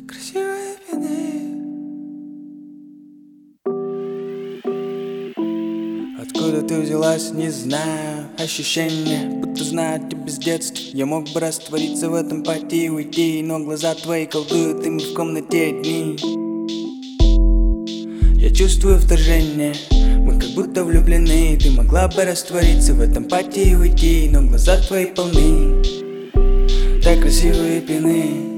красивые пины. Откуда ты взялась, не знаю. Ощущение, будто знаю тебя с детства. Я мог бы раствориться в этом поте и уйти, но глаза твои колдуют, и мы в комнате одни. Я чувствую вторжение, мы как будто влюблены. Ты могла бы раствориться в этом поте и уйти, но глаза твои полны. Так красивые пины.